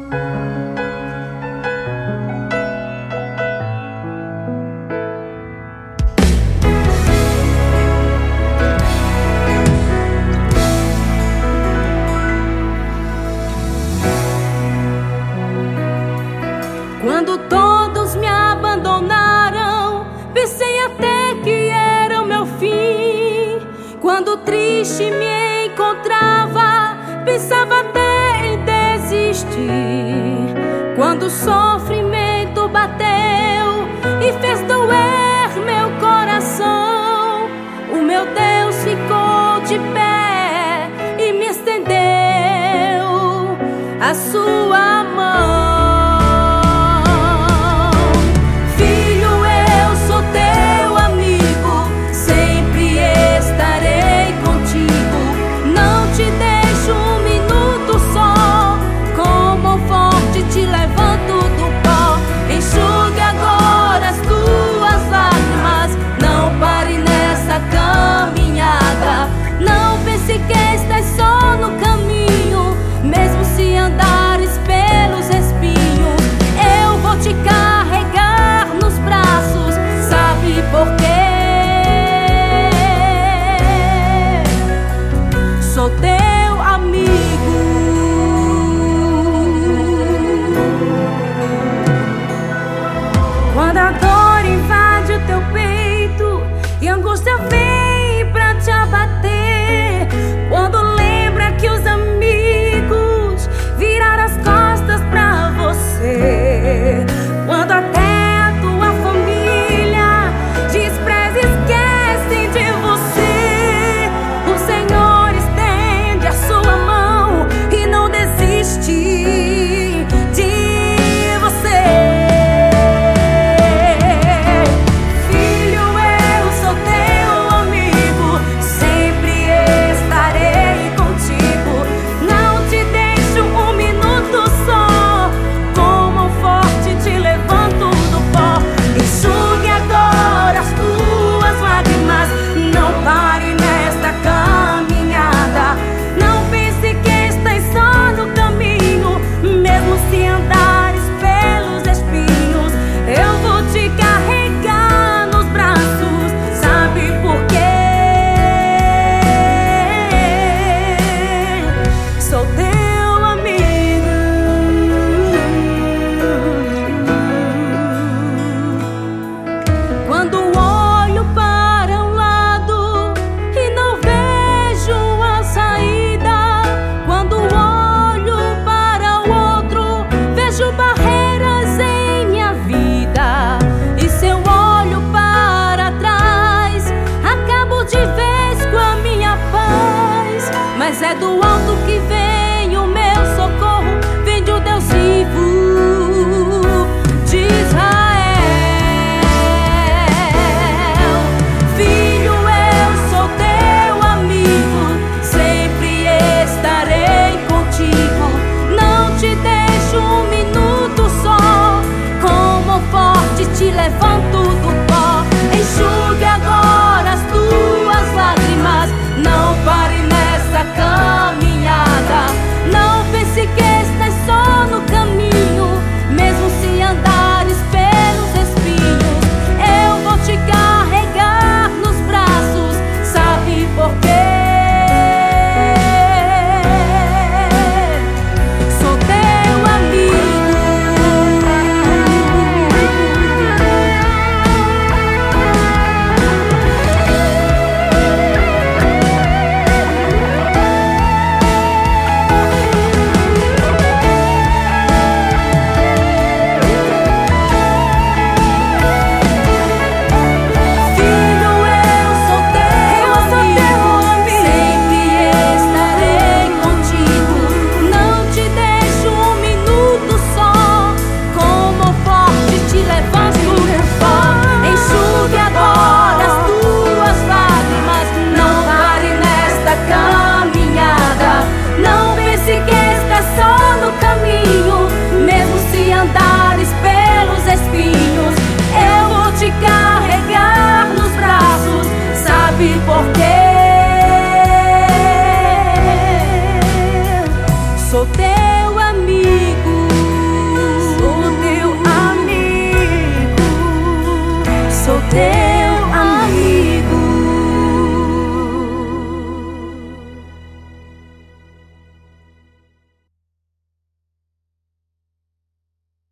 Quando todos me abandonaram, pensei até que era o meu fim. Quando triste me encontrava, pensava até em desistir. Quando o sofrimento bateu e fez doer meu coração, o meu Deus ficou de pé e me estendeu a sua mão. Sou teu amigo. Quando a dor invade o teu peito e a angústia vem pra te abater, quando lembra que os amigos viraram as costas pra você, quando até a tua família despreza e esquecem de você, o Senhor estende a sua mão e não desiste de você. Filho, eu sou teu amigo, sempre estarei contigo. Não te deixo um minuto só, com mão forte te levanto do pó. Enxugue agora as tuas lágrimas, não pare nesta caminhada. Não pense que estás só no caminho, mesmo se andares pelos espinhos, eu vou te carregar nos braços. Sabe por quê? Sou teu amigo. Quando olho para um lado e não vejo a saída, quando olho para o outro, vejo barreiras em minha vida. E se eu olho para trás, acabo de vez com a minha paz. Mas é do alto que vem